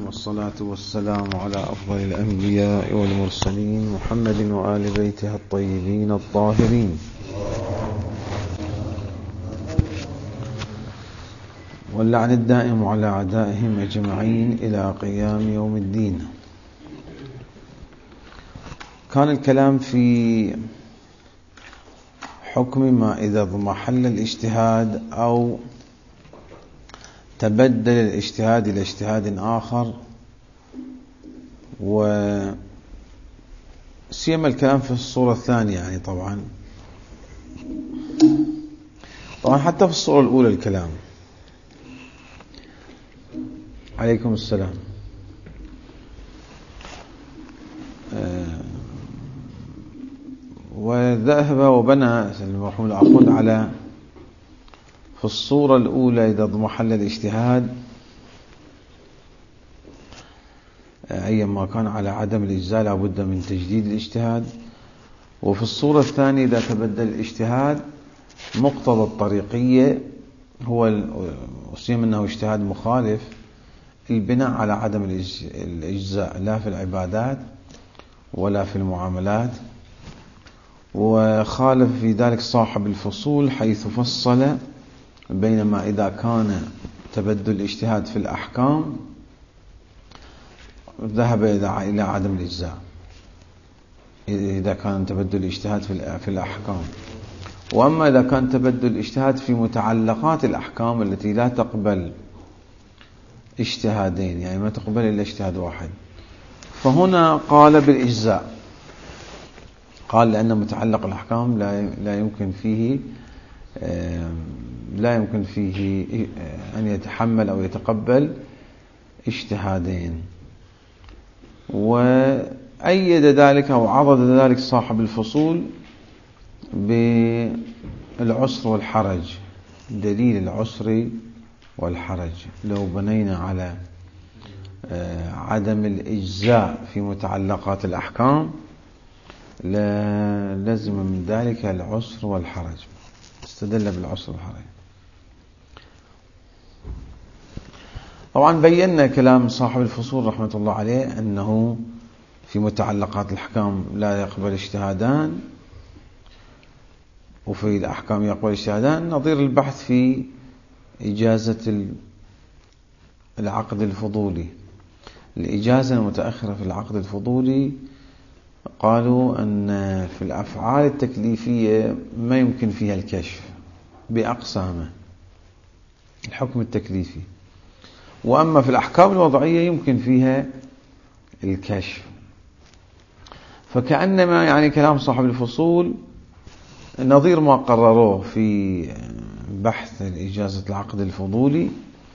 والصلاة والسلام على أفضل الأنبياء والمرسلين محمد وآل بيته الطيبين الطاهرين، واللعن الدائم على أعدائهم أجمعين إلى قيام يوم الدين. كان الكلام في حكم ما إذا اضمحل الاجتهاد أو تبدل الاجتهاد إلى اجتهاد آخر، وسيما الكلام في الصورة الثانية. يعني طبعا حتى في الصورة الأولى الكلام. عليكم السلام. وذهب وبنى المرحوم العقود على في الصورة الأولى إذا اضمحل الاجتهاد أيما كان على عدم الإجزاء لا بد من تجديد الاجتهاد، وفي الصورة الثانية إذا تبدل الاجتهاد مقتضى الطريقية هو وسيم أنه اجتهاد مخالف البناء على عدم الإجزاء لا في العبادات ولا في المعاملات. وخالف في ذلك صاحب الفصول حيث فصل بينما إذا كان تبدل الاجتهاد في الأحكام ذهب إلى عدم الإجزاء إذا كان تبدل الاجتهاد في الأحكام، وأما إذا كان تبدل الاجتهاد في متعلقات الأحكام التي لا تقبل اجتهادين، يعني ما تقبل إلا اجتهاد واحد، فهنا قال بالإجزاء. قال لأن متعلق الأحكام لا يمكن فيه أن يتحمل أو يتقبل اجتهادين. وأيد ذلك أو عضد ذلك صاحب الفصول بالعسر والحرج، دليل العسر والحرج لو بنينا على عدم الإجزاء في متعلقات الأحكام لازم من ذلك العسر والحرج، استدل بالعسر والحرج. طبعا بينا كلام صاحب الفصول رحمة الله عليه أنه في متعلقات الأحكام لا يقبل اجتهادان، وفي الأحكام يقبل اجتهادان، نظير البحث في إجازة العقد الفضولي. الإجازة المتأخرة في العقد الفضولي قالوا أن في الأفعال التكليفية ما يمكن فيها الكشف بأقسامه، الحكم التكليفي، وأما في الأحكام الوضعية يمكن فيها الكشف. فكأنما يعني كلام صاحب الفصول نظير ما قرروه في بحث إجازة العقد الفضولي،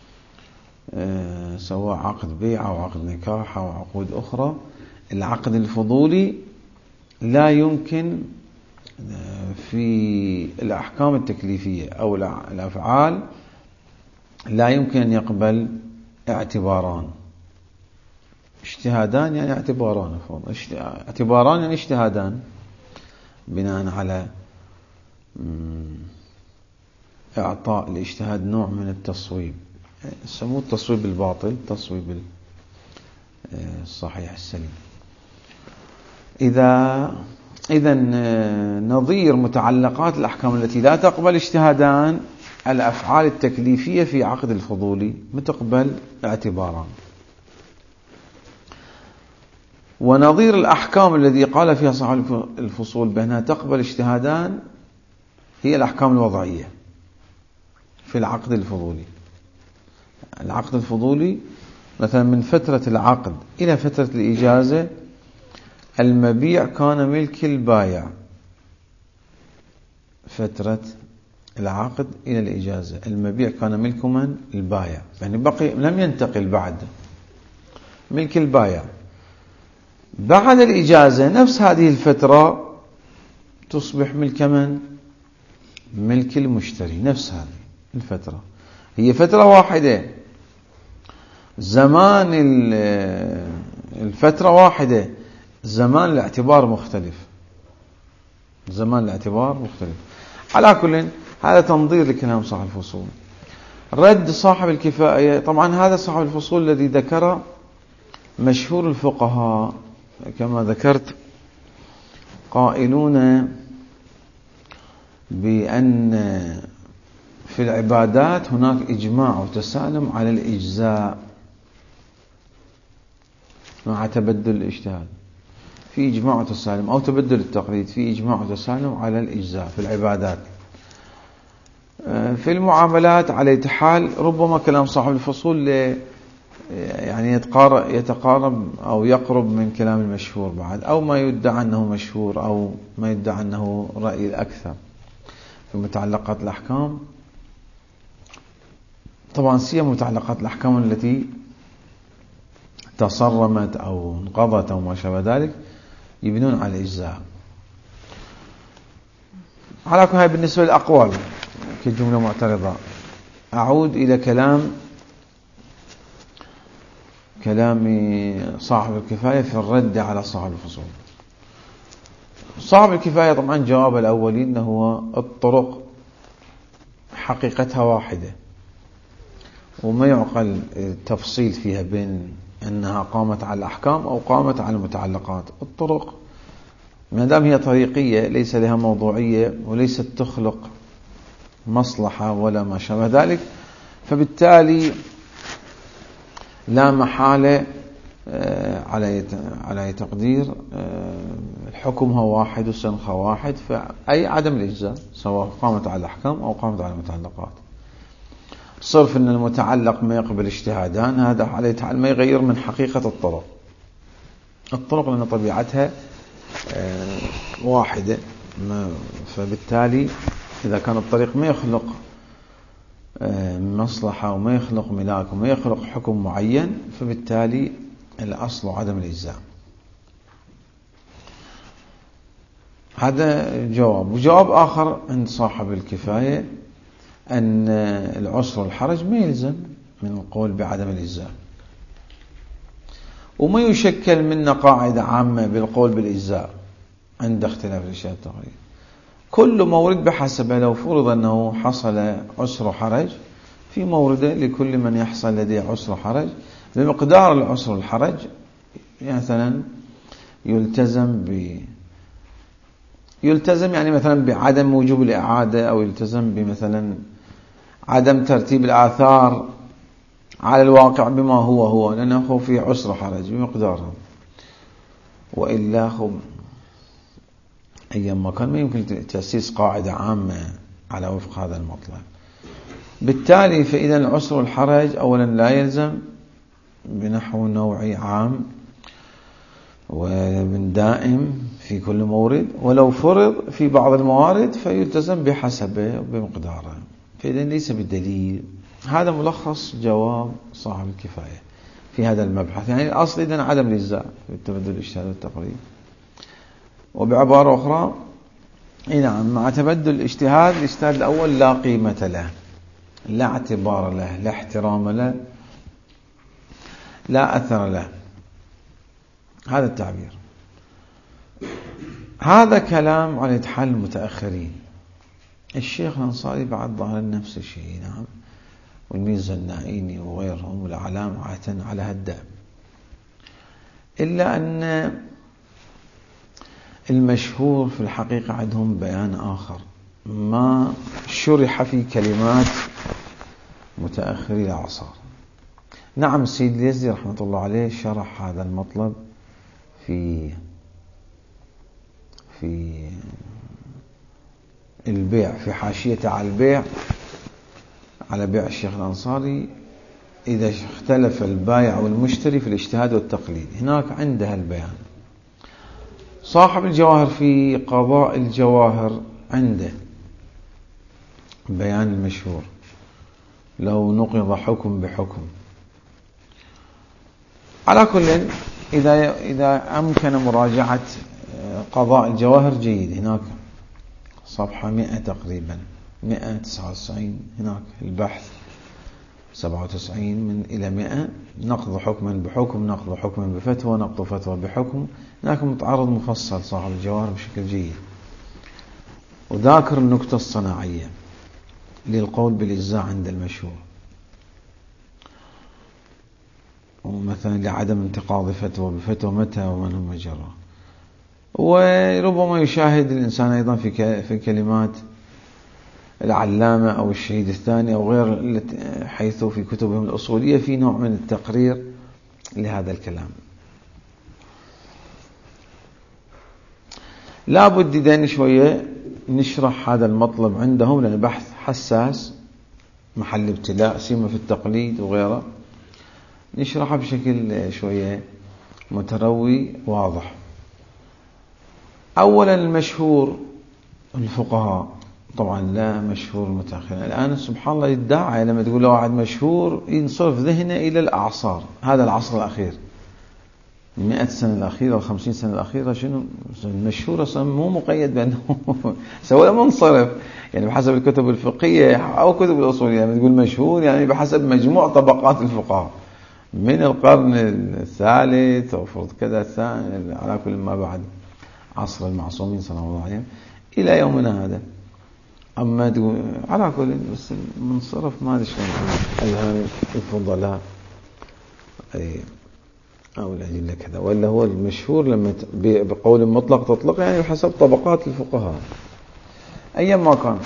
سواء عقد بيع أو عقد نكاح أو عقود أخرى. العقد الفضولي لا يمكن في الأحكام التكليفية أو الأفعال لا يمكن أن يقبل اعتباران، اجتهادان يعني اعتباران، اعتباران يعني اجتهادان بناء على إعطاء الاجتهاد نوع من التصويب، يسموه التصويب الباطل، تصويب الصحيح السليم. إذا نظير متعلقات الأحكام التي لا تقبل اجتهادان الأفعال التكليفية في عقد الفضولي متقبل اعتباران. ونظير الأحكام الذي قال فيها صاحب الفصول بأنها تقبل اجتهادان هي الأحكام الوضعية في العقد الفضولي. العقد الفضولي مثلا من فترة العقد إلى فترة الإجازة المبيع كان ملك البائع، فترة العقد إلى الإجازة المبيع كان ملك من؟ البائع، يعني بقي لم ينتقل بعد، ملك البائع. بعد الإجازة نفس هذه الفترة تصبح ملك من؟ ملك المشتري. نفس هذه الفترة هي فترة واحدة، زمان الفترة واحدة، زمان الاعتبار مختلف، زمان الاعتبار مختلف. على كل هذا تنظير لكلام صاحب الفصول. رد صاحب الكفاية، طبعا هذا صاحب الفصول الذي ذكر مشهور الفقهاء كما ذكرت قائلون بأن في العبادات هناك إجماع وتسالم على الإجزاء مع تبدل الاجتهاد، في إجماع وتسالم أو تبدل التقليد، في إجماع وتسالم على الإجزاء في العبادات. في المعاملات على حال ربما كلام صاحب الفصول يعني يتقارب أو يقرب من كلام المشهور بعد، أو ما يدعى أنه مشهور أو ما يدعى أنه رأي الأكثر في متعلقات الأحكام. طبعا سيما متعلقات الأحكام التي تصرمت أو انقضت أو ما شابه ذلك يبنون على الإجزاء. على كل هاي بالنسبة للأقوال كجملة معترضة. أعود إلى كلام صاحب الكفاية في الرد على صاحب الفصول. صاحب الكفاية طبعا جواب الأولي أنه هو الطرق حقيقتها واحدة وما يعقل التفصيل فيها بين أنها قامت على الأحكام أو قامت على المتعلقات. الطرق ما دام هي طريقية ليس لها موضوعية وليست تخلق مصلحة ولا ما شابه ذلك، فبالتالي لا محالة على تقدير حكمها واحد وسنخها واحد، فأي عدم الإجزاء سواء قامت على الأحكام أو قامت على المتعلقات. صرف أن المتعلق ما يقبل اجتهادان، هذا على حال ما يغير من حقيقة الطرق لأن طبيعتها واحدة، فبالتالي إذا كان الطريق ما يخلق مصلحة وما يخلق ملاك وما يخلق حكم معين، فبالتالي الأصل عدم الإجزاء. هذا جواب. وجواب آخر عند صاحب الكفاية أن العسر والحرج ما يلزم من القول بعدم الإجزاء، وما يشكل منا قاعدة عامة بالقول بالإجزاء عند اختلاف الأشياء التقريب. كل مورد بحسب، لو فرض أنه حصل عسر وحرج في مورده لكل من يحصل لديه عسر وحرج بمقدار العسر والحرج، مثلا يلتزم يعني مثلا بعدم وجوب الإعادة، أو يلتزم بمثلا عدم ترتيب الآثار على الواقع بما هو لأنه في عسر وحرج بمقدارها، وإلا أيام ما كان ما يمكن تأسيس قاعدة عامة على وفق هذا المطلب. بالتالي فإذا العسر والحرج أولا لا يلزم بنحو نوعي عام ومن دائم في كل مورد، ولو فرض في بعض الموارد فيلتزم بحسبه وبمقداره، فإذا ليس بالدليل. هذا ملخص جواب صاحب الكفاية في هذا المبحث. يعني الأصل إذن عدم الإجزاء بالتبدل الاجتهاد والتقريب. وبعبارة أخرى نعم مع تبدل الاجتهاد الأول لا قيمة له، لا اعتبار له، لا احترام له، لا أثر له. هذا التعبير. هذا كلام على حال المتأخرين. الشيخ الأنصاري بعد ظهر نفس الشيء نعم، والميزة النائيني وغيرهم والعلام عاتن على هالدأب، إلا أن المشهور في الحقيقة عندهم بيان آخر ما شرح في كلمات متأخري الأعصار. نعم السيد اليزدي رحمة الله عليه شرح هذا المطلب في البيع، في حاشية على البيع على بيع الشيخ الأنصاري، إذا اختلف البائع والمشتري في الاجتهاد والتقليد، هناك عندها البيان. صاحب الجواهر في قضاء الجواهر عنده بيان المشهور لو نقض حكم بحكم. على كل إذا أمكن مراجعة قضاء الجواهر جيد، هناك صفحة 100 تقريبا 199 هناك البحث 97 من إلى 100 نقض حكما بحكم، نقض حكما بفتوى، نقض فتوى بحكم. هناك متعرض مفصل صاحب الجواهر بشكل جيد، وذاكر النكتة الصناعية للقول بالإجزاء عند المشهور. ومثلا لعدم انتقاض فتوى بفتوى متى ومن هم جرى. وربما يشاهد الإنسان أيضا في كلمات العلامة أو الشهيد الثاني أو غير، حيث في كتبهم الأصولية في نوع من التقرير لهذا الكلام. لا بد دين شوية نشرح هذا المطلب عندهم، لأن البحث حساس محل ابتلاء سيما في التقليد وغيره، نشرحه بشكل شوية متروي واضح. أولا المشهور الفقهاء، طبعا لا مشهور المتأخرين. الآن سبحان الله يدعي لما تقول له واحد مشهور ينصرف ذهنه إلى الأعصار، هذا العصر الأخير 100 سنة الأخيرة و50 سنة الأخيرة. شنو المشهور أصلا مو مقيد بأنه سواء منصرف، يعني بحسب الكتب الفقهية أو كتب الأصولية يعني تقول مشهور يعني بحسب مجموع طبقات الفقهاء من القرن الثالث أو فرض كذا الثاني على كل ما بعد عصر المعصومين صلى الله عليه وسلم إلى يومنا هذا. أما تقول على كل بس المنصرف ما أدري شلون الآن الفضلاء أو الأدلة كذا، ولا هو المشهور لما بقول مطلق تطلق يعني بحسب طبقات الفقهاء أيا ما كان.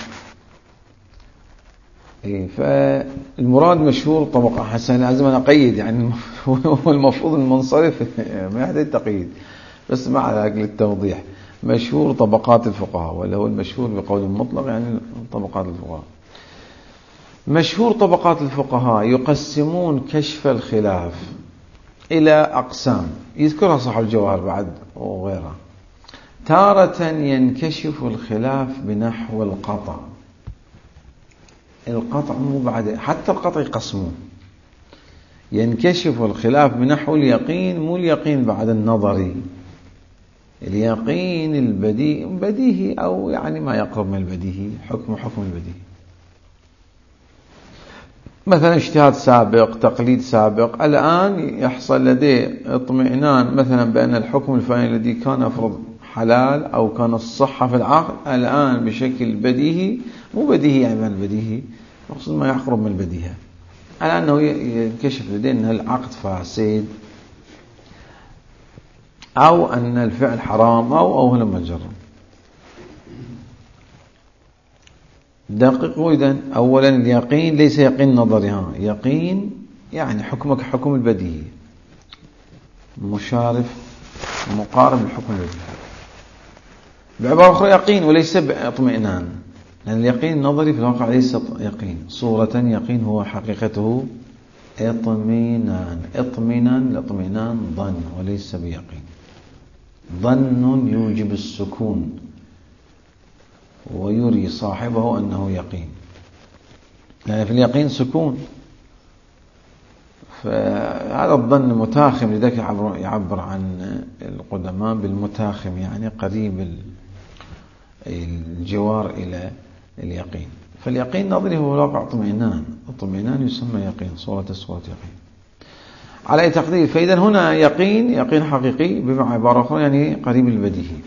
فالمراد مشهور طبقة حسن، لازم أنا أقيد يعني هو المفروض المنصرف ما يحتاج تقييد، بس مع ذلك للتوضيح مشهور طبقات الفقهاء، ولا هو المشهور بقول مطلق يعني طبقات الفقهاء. مشهور طبقات الفقهاء يقسمون كشف الخلاف إلى أقسام يذكرها صاحب الجواهر بعد وغيره. تارة ينكشف الخلاف بنحو القطع، القطع مو بعد، حتى القطع يقسمون. ينكشف الخلاف بنحو اليقين، مو اليقين بعد النظري، اليقين البديهي أو يعني ما يقرب من البديهي، حكم البديهي. مثلا اجتهاد سابق، تقليد سابق، الآن يحصل لديه اطمئنان مثلا بأن الحكم الفلاني الذي كان أفرض حلال أو كان الصحة في العقد، الآن بشكل بديهي، مو بديهي يعني من البديهي، مقصود ما يقرب من البديهة، على أنه ينكشف لديه أن العقد فاسد أو أن الفعل حرام أو لما جرى. دققوا إذن، أولا اليقين ليس يقين نظري، يقين يعني حكمك حكم البديهي مشارف مقارب للحكم البديهي، بعبارة أخرى يقين وليس باطمئنان، لأن اليقين النظري في الواقع ليس يقين، صورة يقين هو حقيقته اطمئنان، الاطمئنان ظن وليس بيقين. ظن يوجب السكون ويري صاحبه أنه يقين، يعني في اليقين سكون، فهذا الظن متاخم، لذلك يعبر عن القدماء بالمتاخم، يعني قريب الجوار إلى اليقين. فاليقين نظري هو الواقع اطمئنان يسمى يقين، صورة يقين على أي تقدير. فإذا هنا يقين حقيقي بمعنى عبارة أخرى يعني قريب البديهي.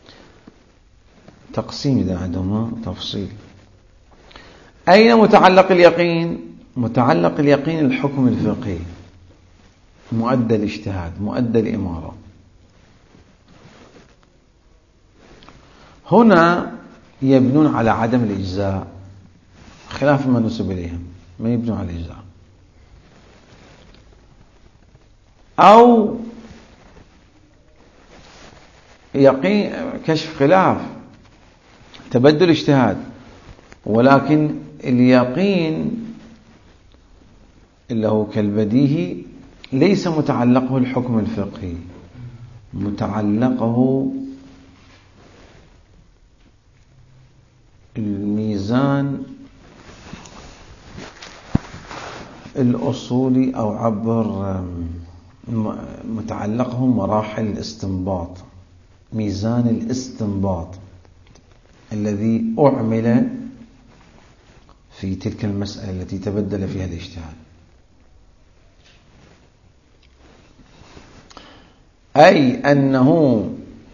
تقسيم إذا عندهما تفصيل. أين متعلق اليقين؟ متعلق اليقين الحكم الفقهي، مؤدى الاجتهاد، مؤدى الإمارة. هنا يبنون على عدم الإجزاء، خلاف ما نسب إليهم، ما يبنون على الإجزاء، أو يقين كشف خلاف تبدل اجتهاد، ولكن اليقين اللي هو كالبديهي ليس متعلقه الحكم الفقهي، متعلقه الميزان الأصولي، أو عبر متعلقه مراحل الاستنباط، ميزان الاستنباط الذي أعمل في تلك المسألة التي تبدل فيها الاجتهاد. أي أنه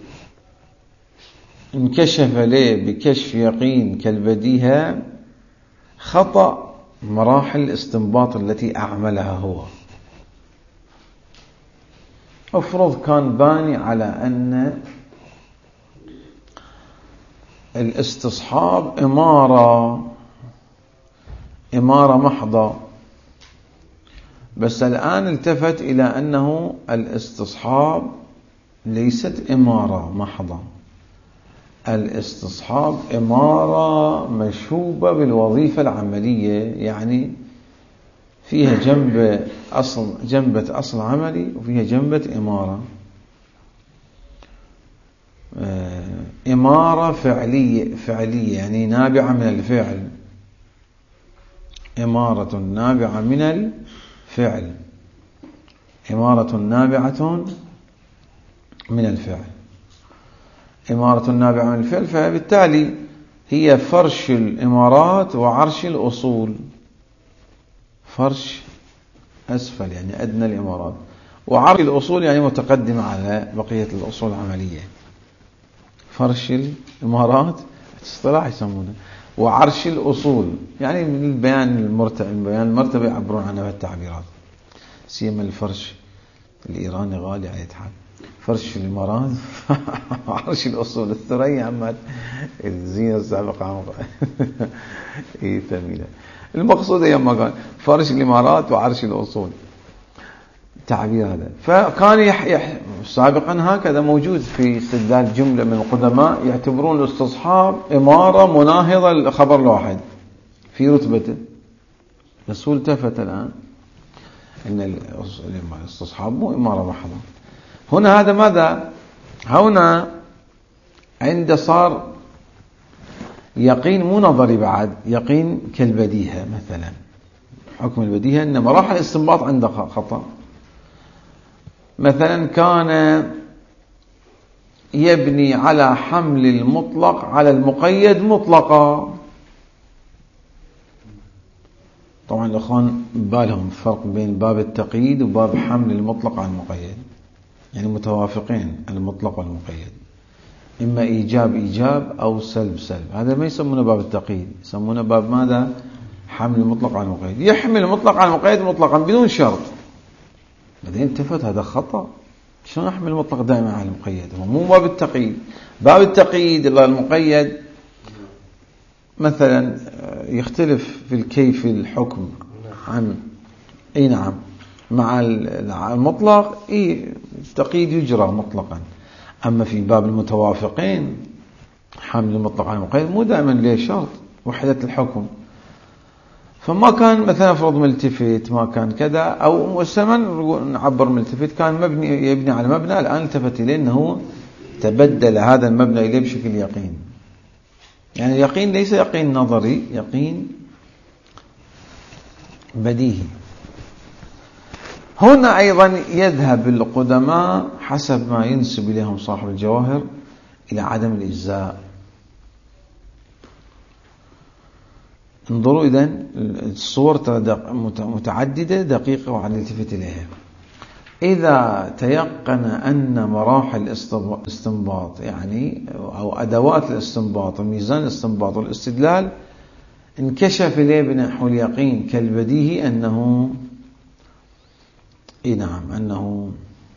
انكشف له بكشف يقين كالبديهة خطأ مراحل الاستنباط التي أعملها هو، افرض كان باني على أن الاستصحاب إمارة محضة، بس الآن التفت إلى أنه الاستصحاب ليست إمارة محضة، الاستصحاب إمارة مشوبة بالوظيفة العملية، يعني فيها جنبة أصل عملي وفيها جنبة إمارة فعلية يعني نابعة من الفعل، إمارة نابعة من الفعل، إمارة نابعة من الفعل، إمارة نابعة من الفعل. فبالتالي هي فرش الإمارات وعرش الأصول، فرش أسفل يعني أدنى الإمارات، وعرش الأصول يعني متقدم على بقية الأصول العملية. فرش الإمارات اصطلاح يسمونه، وعرش الأصول يعني من البيان المرتبة يعبرون عنها بالتعبيرات، سيما الفرش الإيراني غالي على يتحال، فرش الإمارات وعرش الأصول. الثريا عمات الزينة السابقة ثمينة. المقصود يما قال فرش الإمارات وعرش الأصول، تعبير هذا. فكان سابقا هكذا موجود في استدلال جملة من القدماء يعتبرون الاستصحاب إمارة مناهضة للخبر الواحد في رتبته، بس هو التفت الآن إن الاستصحاب مو إمارة محضة. هنا هذا ماذا؟ هنا عند صار يقين مو نظري بعد، يقين كالبديهة مثلا، حكم البديهة أن مراحل الاستنباط عنده خطأ. مثلا كان يبني على حمل المطلق على المقيد مطلقا. طبعا الأخوان بالهم فرق بين باب التقييد وباب حمل المطلق على المقيد، يعني متوافقين المطلق والمقيد، إما إيجاب أو سلب. هذا ما يسمونه باب التقييد، يسمونه باب ماذا؟ حمل المطلق على المقيد. يحمل المطلق على المقيد مطلقا بدون شرط. بعدين التفت هذا خطأ، شلون أحمل المطلق دائما على المقيد؟ هو مو باب التقييد. باب التقييد المقيد مثلا يختلف في الكيف الحكم عن نعم مع المطلق التقييد يجرى مطلقا. أما في باب المتوافقين حمل المطلق على المقيد مو دائما ليه شرط وحدة الحكم. فما كان مثلا افرض ملتفت، ما كان كذا، او مستمر نعبر ملتفت، كان يبني على مبنى، الآن التفت إليه أنه تبدل هذا المبنى إليه بشكل يقين. يعني يقين ليس يقين نظري، يقين بديهي. هنا أيضا يذهب القدماء حسب ما ينسب إليهم صاحب الجواهر إلى عدم الإجزاء. انظروا إذن الصور متعددة دقيقة وعلى التفت إليها. إذا تيقن أن مراحل الاستنباط يعني أو أدوات الاستنباط وميزان الاستنباط والاستدلال انكشف إليه بنحو اليقين كالبديهي أنه أنه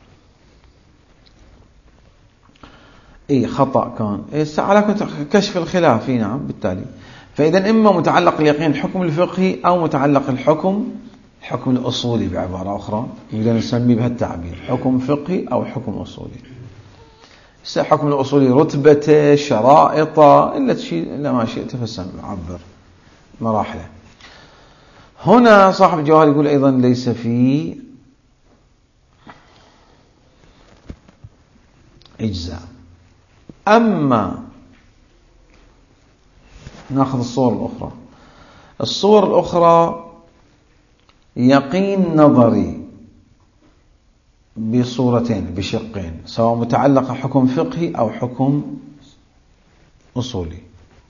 خطأ كان على كشف الخلاف. نعم بالتالي فإذا إما متعلق اليقين الحكم الفقهي أو متعلق الحكم الأصولي، بعبارة أخرى نقدر نسميه بهالتعبير حكم فقهي أو حكم أصولي. حكم الأصولي رتبته شرائطه إلا ما شئت فسم عبر مراحله. هنا صاحب الجواهر يقول أيضا ليس فيه إجزاء. أما نأخذ الصور الأخرى يقين نظري بصورتين بشقين، سواء متعلق حكم فقهي أو حكم أصولي.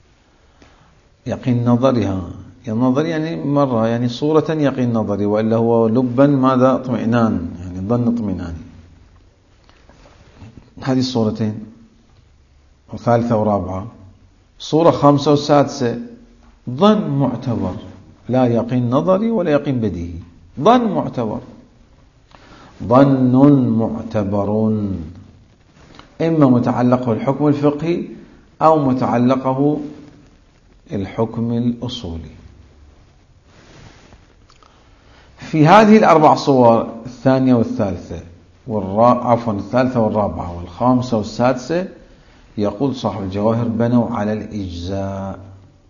يقين نظري النظري يعني مرة يعني صورة يقين نظري، وإلا هو لبا ماذا؟ اطمئنان، يعني ظن اطمئناني. هذه الصورتين، وثالثة ورابعة. صورة خامسة وسادسة ظن معتبر، لا يقين نظري ولا يقين بديهي، ظن معتبر. ظن معتبر، إما متعلقه الحكم الفقهي أو متعلقه الحكم الأصولي. في هذه الأربع صور، الثانية والثالثة الثالثة والرابعة والخامسة والسادسة، يقول صاحب الجواهر بنوا على الإجزاء.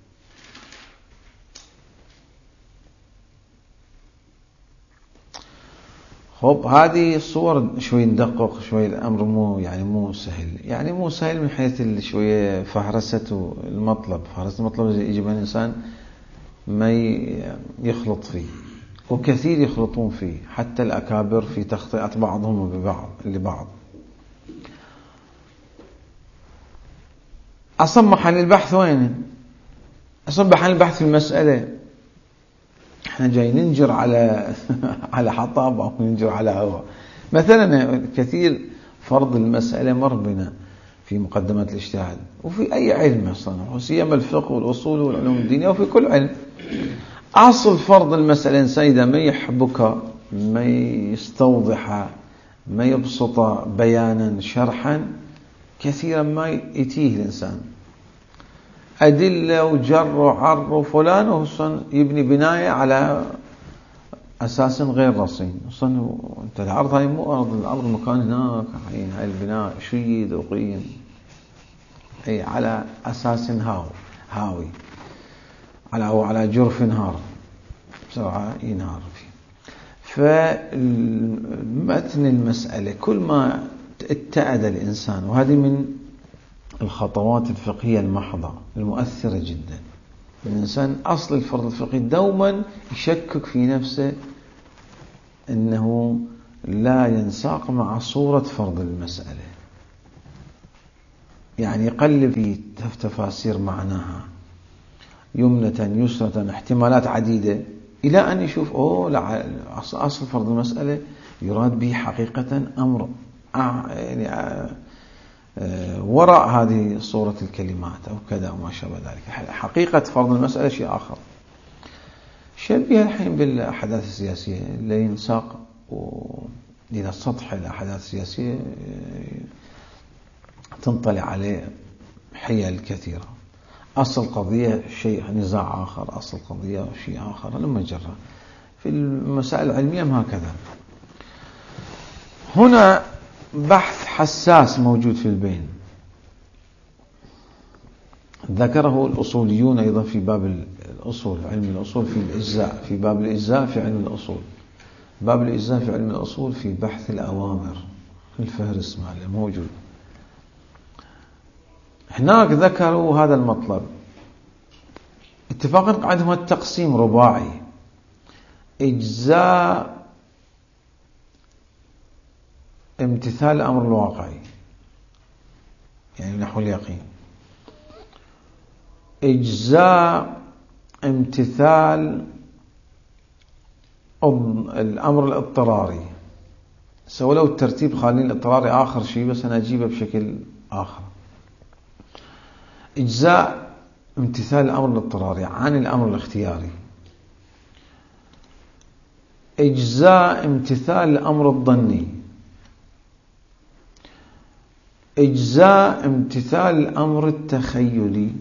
خب هذه الصور شوي ندقق شوي، الأمر مو سهل، مو سهل من حيث شوية فهرسة المطلب. فهرسة المطلب يجب أن الإنسان ما يخلط فيه، وكثير يخلطون فيه حتى الأكابر في تخطئة بعضهم لبعض. أصلا محل البحث وين؟ أصلا محل البحث في المسألة. احنا جاي ننجر على حطب أو ننجر على هواء. مثلا كثير فرض المسألة مر بنا في مقدمات الاجتهاد وفي أي علم أصلا، وسيما الفقه والأصول والعلوم الدينية وفي كل علم. أصل فرض المسألة إنسان ما يحبك، ما يستوضح، ما يبسط بيانا شرحا، كثيرا ما يتيه الإنسان أدلة وجر وعر وفلان، وصن يبني بناية على أساس غير رصين. أصلا أنت العرض هاي مو الأرض مكان هناك، هاي البناء شيد وقيم على أساس هاوي على جرف نهار بسرعة ينهار فيه. فمتن المسألة كل ما اتأد الإنسان، وهذه من الخطوات الفقهية المحضة المؤثرة جدا. الإنسان أصل الفرض الفقهي دوما يشكك في نفسه أنه لا ينساق مع صورة فرض المسألة، يقلب في تفاسير معناها يمنة يسرة احتمالات عديدة إلى أن يشوف لا، أصل فرض المسألة يراد به حقيقة أمر وراء هذه صورة الكلمات أو كذا وما شابه ذلك. حقيقة فرض المسألة شيء آخر. شبيه الحين بالأحداث السياسية اللي ينساق إلى سطح الأحداث السياسية تنطلع عليه حيل كثيرة. أصل قضية شيء نزاع آخر، أصل قضية شيء آخر، لما جرى في المسائل العلمية هكذا. هنا بحث حساس موجود في البين، ذكره الأصوليون أيضا في باب الأصول، علم الأصول في الإجزاء، في باب الإجزاء في علم الأصول، باب الإجزاء في علم الأصول في بحث الأوامر، الفهرس ماله موجود هناك. ذكروا هذا المطلب اتفاقا، عندهم التقسيم رباعي: إجزاء امتثال الأمر الواقعي نحو اليقين، إجزاء امتثال الأمر الاضطراري، سواء لو الترتيب خالين الاضطراري آخر شيء بس أنا أجيبه بشكل آخر. إجزاء امتثال الأمر الاضطراري عن الأمر الاختياري، إجزاء امتثال الأمر الظني، إجزاء امتثال الأمر التخيلي،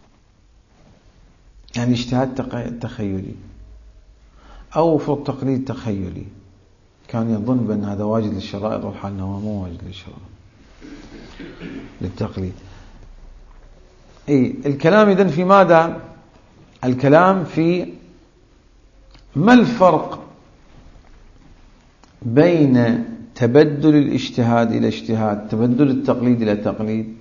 اجتهاد تخيلي أو في التقليد تخيلي، كان يظن بأن هذا واجد للشرائط والحال أنه مو واجد للشرائط للتقليد. الكلام إذن في ماذا؟ الكلام في ما الفرق بين تبدل الاجتهاد إلى اجتهاد، تبدل التقليد إلى تقليد،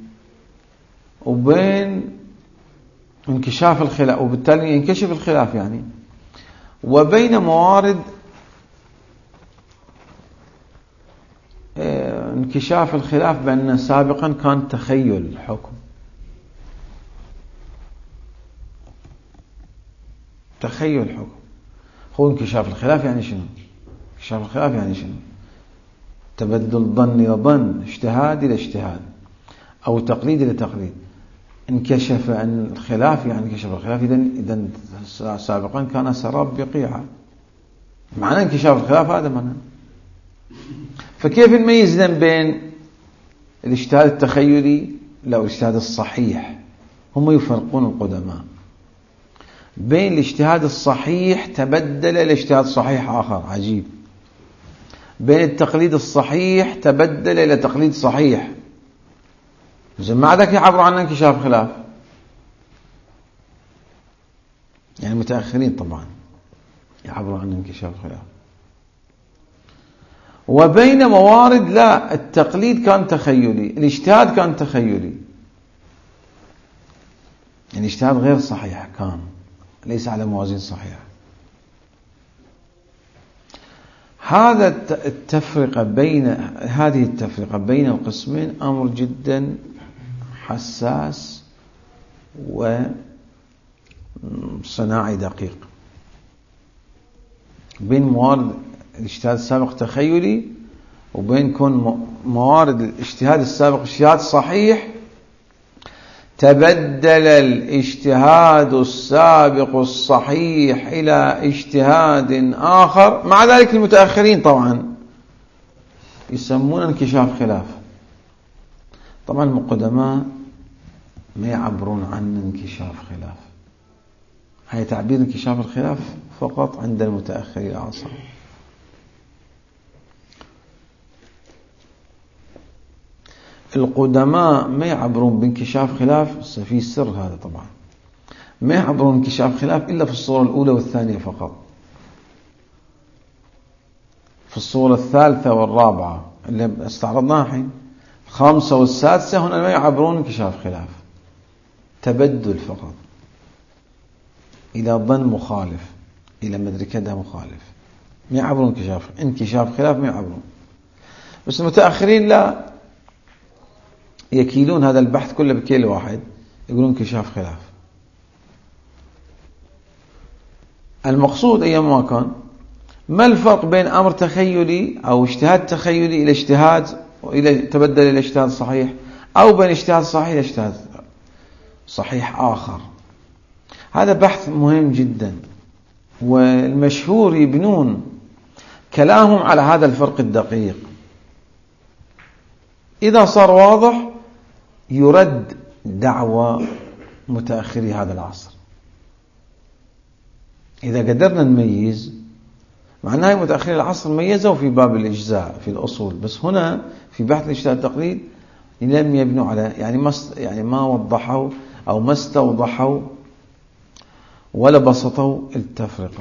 وبين انكشاف الخلاف، وبالتالي ينكشف الخلاف وبين موارد انكشاف الخلاف بأن سابقا كان تخيل حكم، تخيل حكم. هو انكشاف الخلاف شنو؟ انكشاف الخلاف شنو؟ تبدل ظن إلى ظن، اجتهاد إلى اجتهاد، أو تقليد إلى تقليد. انكشف عن الخلاف انكشف الخلاف، إذن سابقا كان سراب بقيعة، معنى انكشاف الخلاف هذا معنى. فكيف نميز بين الاجتهاد التخيلي والاجتهاد الصحيح؟ هم يفرقون القدماء بين الاجتهاد الصحيح تبدل إلى اجتهاد صحيح آخر عجيب، بين التقليد الصحيح تبدل إلى تقليد صحيح. ما عندك يعبروا عن انكشاف خلاف، يعني المتأخرين طبعا يعبروا عن انكشاف خلاف. وبين موارد لا، التقليد كان تخيلي، الاجتهاد كان تخيلي، يعني اجتهاد غير صحيح، كان ليس على موازين صحيحة. هذه التفرقة بين القسمين أمر جدا حساس وصناعي دقيق. بين موارد الاجتهاد السابق تخيلي، وبين كون موارد الاجتهاد السابق اجتهاد صحيح، تبدل الاجتهاد السابق الصحيح إلى اجتهاد آخر. مع ذلك المتأخرين طبعا يسمون انكشاف خلاف. طبعا القدماء ما يعبرون عن انكشاف خلاف، هي تعبير انكشاف الخلاف فقط عند المتأخرين العصر. القدماء ما يعبرون بانكشاف خلاف، في سر هذا طبعا، ما يعبرون انكشاف خلاف إلا في الصورة الأولى والثانية فقط. في الصورة الثالثة والرابعة اللي استعرضناها الحين، الخامسة والسادسة، هنا ما يعبرون انكشاف خلاف، تبدل فقط إلى ظن مخالف، إلى مدري كذا مخالف، ما يعبرون انكشاف خلاف، ما يعبرون. بس المتأخرين لا، يكيلون هذا البحث كله بكيل واحد، يقولون انكشاف خلاف. المقصود أيما كان، ما الفرق بين أمر تخيلي أو اجتهاد تخيلي إلى اجتهاد وإلى تبدل إلى اجتهاد صحيح، أو بين اجتهاد صحيح إلى اجتهاد صحيح آخر؟ هذا بحث مهم جدا، والمشهور يبنون كلامهم على هذا الفرق الدقيق. إذا صار واضح يرد دعوى متأخري هذا العصر. إذا قدرنا نميز، معناه متأخري العصر ميزوا في باب الإجزاء في الأصول، بس هنا في بحث الاجتهاد التقليد لم يبنوا على، يعني ما وضحوا أو ما استوضحوا ولا بسطوا التفرقة.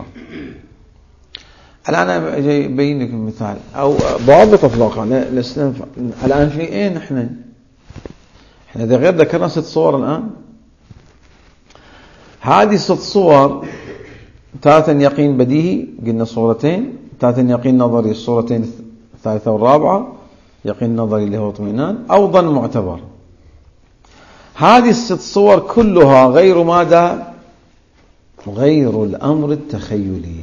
الآن أنا جاي أبين لكم مثال أو ضابط أطلاقا. الآن في إيه إحنا إذا غير ذكرنا 6 صور الآن، هذه 6 صور: تارة يقين بديهي قلنا صورتين، تارة يقين نظري الصورتين الثالثة والرابعة، يقين نظري اللي هو اطمئنان، أو ظن معتبر. هذه 6 صور كلها غير ماذا؟ غير الأمر التخيلي،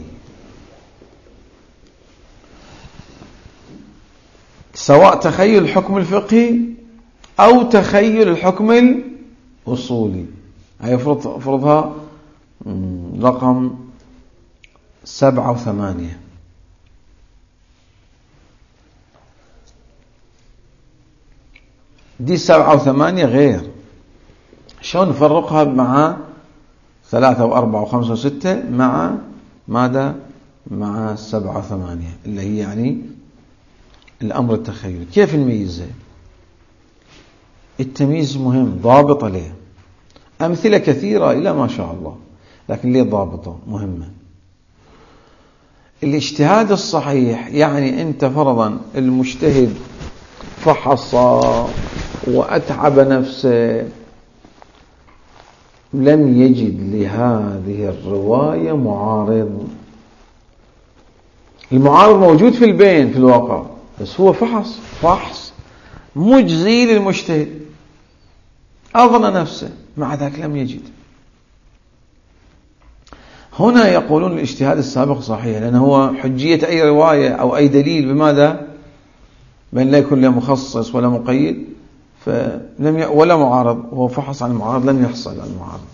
سواء تخيل الحكم الفقهي أو تخيل الحكم الأصولي. هي فرضها رقم 7 و8. دي 7 و8 غير. شلون نفرقها مع 3 و4 و5 و6 مع ماذا؟ مع 7 و8 اللي هي يعني الأمر التخيلي. كيف نميزه؟ التمييز مهم، ضابط له. أمثلة كثيرة إلى ما شاء الله، لكن ليه ضابطة مهمة. الاجتهاد الصحيح يعني أنت فرضا المجتهد فحص وأتعب نفسه، لم يجد لهذه الرواية معارض. المعارض موجود في البين في الواقع، بس هو فحص مجزي للمجتهد، أظن نفسه، مع ذلك لم يجد. هنا يقولون الاجتهاد السابق صحيح، لأنه هو حجية أي رواية أو أي دليل بماذا؟ بأن لا يكون له مخصص ولا مقيد ولا معارض، هو فحص عن المعارض لم يحصل عن المعارض.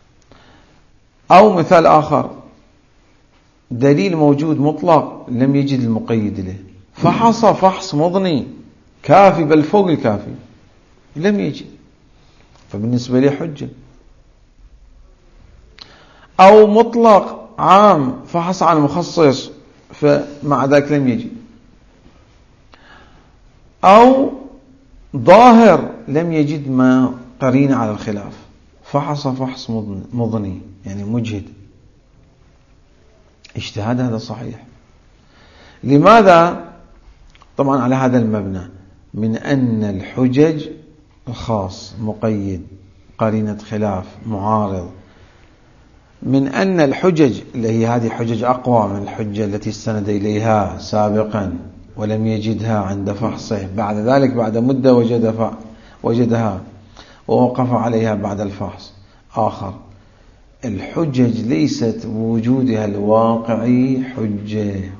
أو مثال آخر، دليل موجود مطلق لم يجد المقيد له، فحص فحص مضني كافي بل فوق الكافي لم يجي، فبالنسبة لي حجة. أو مطلق عام فحص عن مخصص فمع ذلك لم يجي. أو ظاهر لم يجد ما قرين على الخلاف فحص فحص مضني يعني مجهد، اجتهاد هذا صحيح. لماذا؟ طبعا على هذا المبنى من أن الحجج الخاص مقيد قرينة خلاف معارض، من أن الحجج اللي هي هذه حجج أقوى من الحجة التي استند إليها سابقا ولم يجدها عند فحصه، بعد ذلك بعد مدة وجدها ووقف عليها بعد الفحص آخر. الحجج ليست بوجودها الواقعي حجة.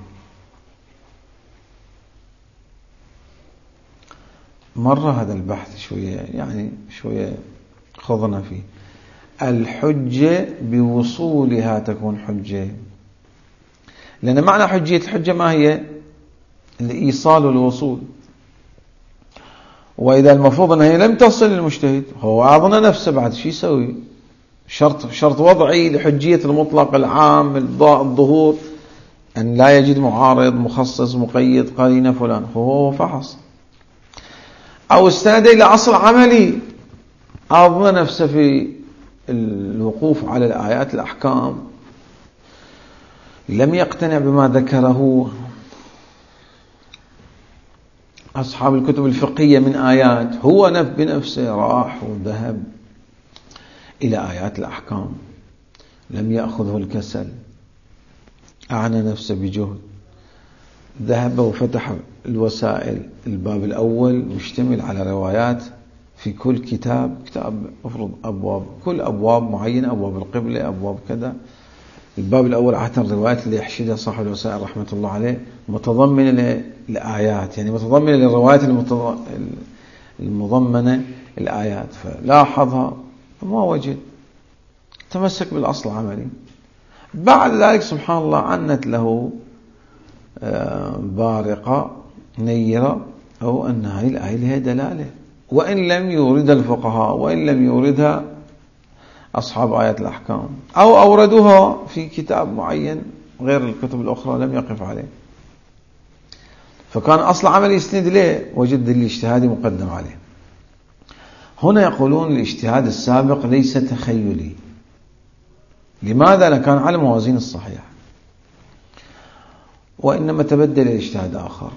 مرة هذا البحث شوية خضنا فيه. الحجة بوصولها تكون حجة، لأن معنى حجية الحجة ما هي؟ الإيصال والوصول. وإذا المفروض أنها لم تصل للمجتهد هو أعظم نفسه بعد شو يسوي؟ شرط وضعي لحجية المطلق العام الظهور أن لا يجد معارض مخصص مقيد قرينة فلان، هو فحص. أو استند إلى أصل عملي أعظم نفسه في الوقوف على الآيات الأحكام، لم يقتنع بما ذكره أصحاب الكتب الفقهية من آيات، هو بنفسه راح وذهب إلى آيات الأحكام، لم يأخذه الكسل، أعنى نفسه بجهد، ذهب وفتح الوسائل. الباب الأول مشتمل على روايات في كل كتاب أفرض أبواب، كل أبواب معينة، أبواب القبلة، أبواب كذا. الباب الأول عادة الروايات اللي يحشدها صاحب الوسائل رحمة الله عليه متضمنة للآيات، يعني متضمنة للروايات المضمنة الآيات، فلاحظها فما وجد، تمسك بالأصل العملي. بعد ذلك سبحان الله عنت له بارقة نيرة أو أن هذه الآية لها دلالة، وإن لم يورد الفقهاء وإن لم يوردها أصحاب آيات الأحكام، أو أوردوها في كتاب معين غير الكتب الأخرى لم يقف عليه، فكان أصل عمل يستند ليه وجد الاجتهاد مقدم عليه. هنا يقولون الاجتهاد السابق ليس تخيلي. لماذا؟ لكان على موازين الصحيح، وإنما تبدل الاجتهاد آخر،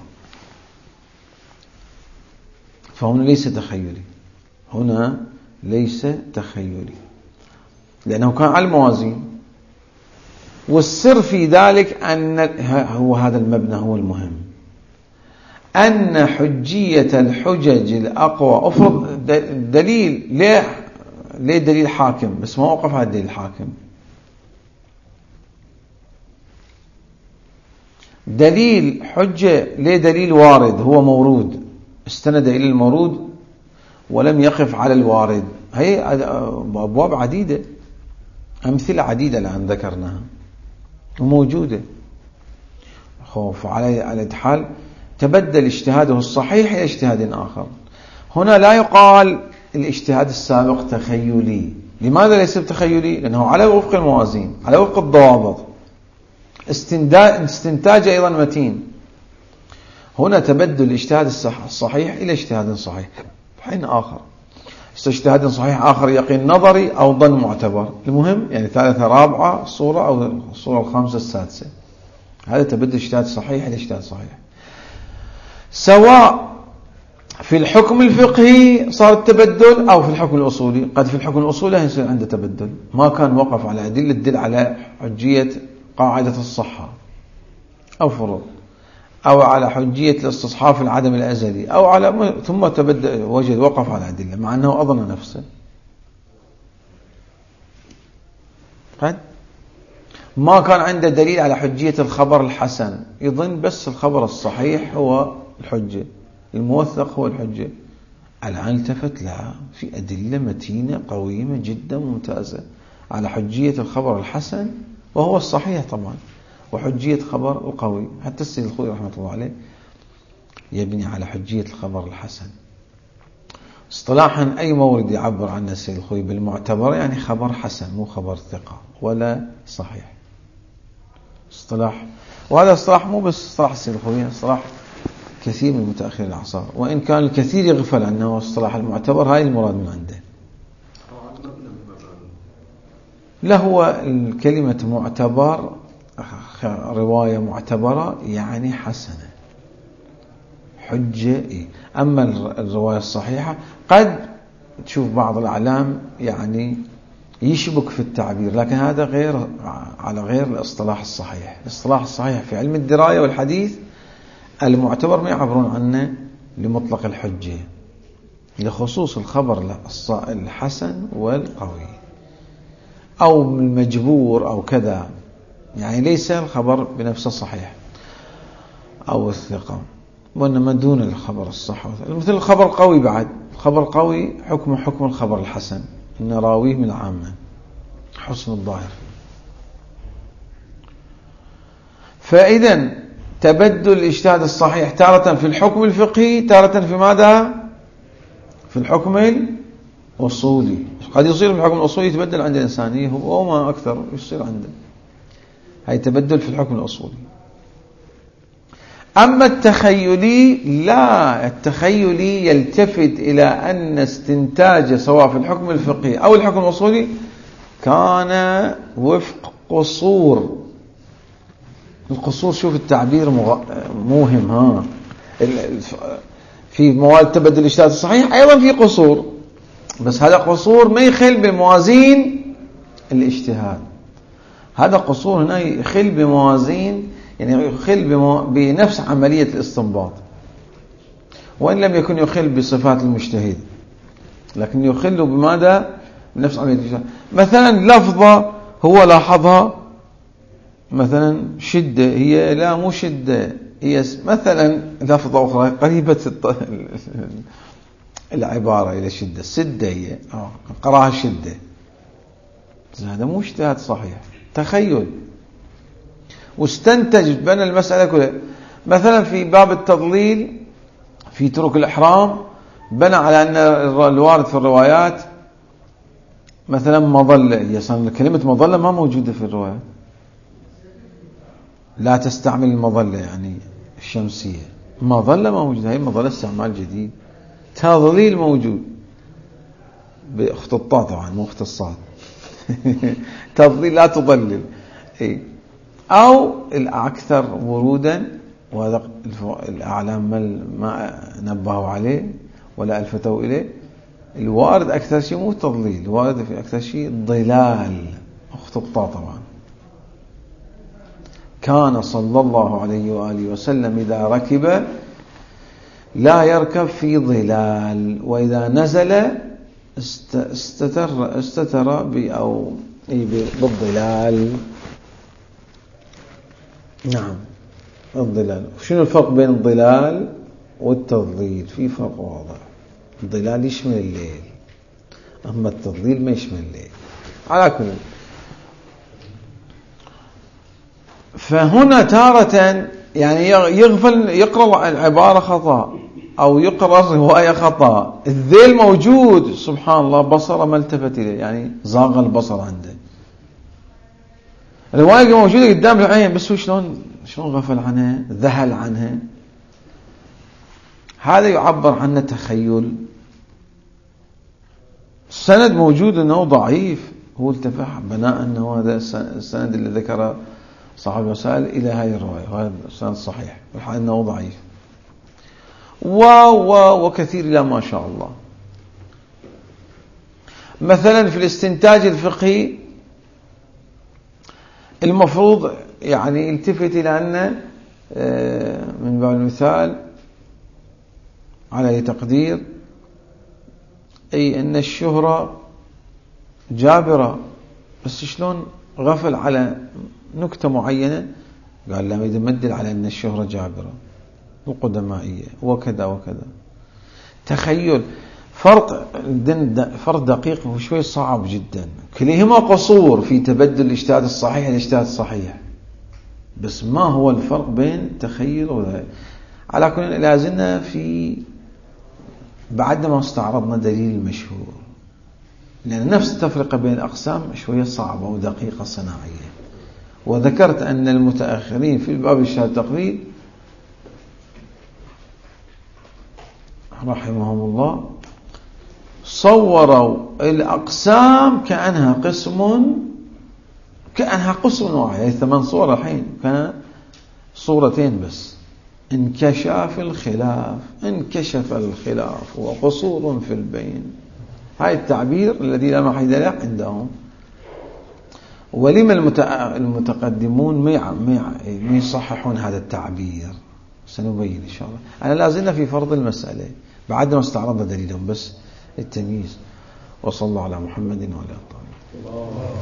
فهنا ليس تخيلي، هنا ليس تخيلي لأنه كان على الموازين. والسر في ذلك أن هو هذا المبنى هو المهم، أن حجية الحجج الأقوى أفرض دليل ليه دليل حاكم بس ما وقف على الدليل الحاكم، دليل حجة ليه دليل وارد هو مورود استند إلى المورود ولم يقف على الوارد. هي أبواب عديدة، أمثلة عديدة الآن ذكرناها وموجودة. خوف على حال تبدل اجتهاده الصحيح إلى اجتهاد آخر. هنا لا يقال الاجتهاد السابق تخيلي. لماذا ليس تخيلي؟ لأنه على وفق الموازين، على وفق الضوابط، استنتاج أيضا متين. هنا تبدل الاجتهاد الصحيح إلى اجتهاد صحيح حين آخر، اجتهاد صحيح آخر يقين نظري أو ظن معتبر، المهم يعني ثالثة رابعة صورة أو الصورة الخامسة السادسة، هذا تبدل اجتهاد صحيح إلى اجتهاد صحيح. سواء في الحكم الفقهي صار التبدل أو في الحكم الأصولي، قد في الحكم الأصولي يصير عنده تبدل، ما كان وقف على أدلة تدل على حجية قاعدة الصحة أو فروض، أو على حجية الاستصحاب في العدم الأزلي، أو على ثم تبدل وجد وقف على أدلة مع أنه أظن نفسه. ما كان عنده دليل على حجية الخبر الحسن، يظن بس الخبر الصحيح هو الحجة، الموثق هو الحجة. الآن التفت لا، في أدلة متينة قويمة جدا ممتازة على حجية الخبر الحسن وهو الصحيح طبعا، وحجية خبر القوي. حتى السيد الخوي رحمة الله عليه يبني على حجية الخبر الحسن. اصطلاحا أي مورد يعبر عنه السيد الخوئي بالمعتبر يعني خبر حسن، مو خبر ثقة ولا صحيح. اصطلاح، وهذا اصطلاح مو بس اصطلاح السيد الخوئي، اصطلاح كثير من متأخر الأعصار، وإن كان الكثير يغفل عنه اصطلاح المعتبر هاي المراد من عنده. لا، هو الكلمة معتبر رواية معتبرة يعني حسنة حجة. أما الرواية الصحيحة قد تشوف بعض الأعلام يعني يشبك في التعبير، لكن هذا غير على غير الاصطلاح الصحيح. الاصطلاح الصحيح في علم الدراية والحديث المعتبر ما يعبرون عنه لمطلق الحجة، لخصوص الخبر الحسن والقوي أو المجبور أو كذا، يعني ليس الخبر بنفسه صحيح أو الثقة، وإنما دون الخبر الصح. مثل الخبر القوي، بعد الخبر القوي حكم الخبر الحسن، إن راويه من عامة حسن الظاهر. فإذا تبدل الاجتهاد الصحيح تارة في الحكم الفقهي، تارة في ماذا؟ في الحكم الأصولي. قد يصير في الحكم الأصولي يتبدل عند الإنسان، هو ما أكثر يصير عنده، هاي تبدل في الحكم الأصولي. أما التخيلي لا، التخيلي يلتفت إلى أن استنتاج سواء في الحكم الفقهي أو الحكم الأصولي كان وفق قصور. القصور، شوف التعبير موهم، ها في مواد تبدل الاجتهاد الصحيح أيضا في قصور، بس هذا قصور ما يخل بموازين الاجتهاد. هذا قصور هنا يخل بموازين، يعني يخل بنفس عملية الاستنباط، وإن لم يكن يخل بصفات المجتهد، لكن يخل بماذا؟ بنفس عملية الاجتهاد. مثلا لفظة هو لاحظها، مثلا شدة، هي لا مو شدة، هي مثلا لفظة أخرى قريبة العبارة إلى شدة، سدة هي قراها شدة، هذا مو اجتهاد صحيح، تخيل. واستنتج بين المسألة كلها. مثلا في باب التضليل في ترك الإحرام بنى على أن الوارد في الروايات مثلا مظلة، هي كلمة مظلة ما موجودة في الروايات، لا تستعمل المظلة يعني الشمسية، مظلة ما موجودة، هي مظلة استعمال جديد. تضليل موجود باختصاص طبعا مو اختصاص تضليل لا تضلل، أو الأكثر ورودا، وهذا الأعلام ما نبهوا عليه ولا ألفتوا إليه، الوارد أكثر شيء مو تضليل، الوارد في أكثر شيء ضلال، اختصاص طبعا. كان صلى الله عليه وآله وسلم إذا ركب لا يركب في ظلال، وإذا نزل استتر بالظلال. نعم، الظلال. شنو الفرق بين الظلال والتضليل؟ في فرق واضح. الظلال يشمل الليل، أما التضليل ما يشمل الليل. على كل، فهنا تارة يعني يغفل يقرأ العبارة خطأ أو يقرأ الرواية خطأ، الذيل موجود سبحان الله، بصره ما التفت إليه، يعني زاغ البصر عنده، الرواية موجودة قدام العين بس هو شلون غفل عنها، ذهل عنها. هذا يعبر عنه تخيل. السند موجود أنه ضعيف، هو التفح بناء أنه هذا السند اللي ذكره صاحب الوسائل إلى هذه الرواية، وهذا السند صحيح والحال أنه ضعيف، وكثير لا ما شاء الله. مثلا في الاستنتاج الفقهي المفروض يعني يلتفت إلى أن من باب المثال على تقدير أي أن الشهرة جابرة، بس شلون غفل على نكتة معينة، قال لما يدل على أن الشهرة جابرة القدمائية وكذا وكذا. تخيل، فرق دقيق وشوي صعب جدا، كلهما قصور في تبدل الاجتهاد الصحيح الاجتهاد الصحيح، بس ما هو الفرق بين تخيل وذلك؟ على كل لازلنا في بعد ما استعرضنا دليل المشهور، لأن نفس التفرقة بين الأقسام شوية صعبة ودقيقة صناعية. وذكرت أن المتأخرين في الباب الشاذ التقليد رحمهم الله صوروا الأقسام كأنها قسم واحد، يعني 8 صور الحين كان صورتين بس. انكشف الخلاف وقصور في البين، هاي التعبير الذي لا محيد له عندهم. ولما المتقدمون ما يصححون هذا التعبير؟ سنبين إن شاء الله. أنا لازلنا في فرض المسألة بعد ما استعرضنا دليلهم بس التمييز. وصلى الله على محمد وعلى آله.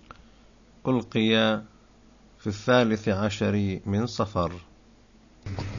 ألقي في 13 من صفر.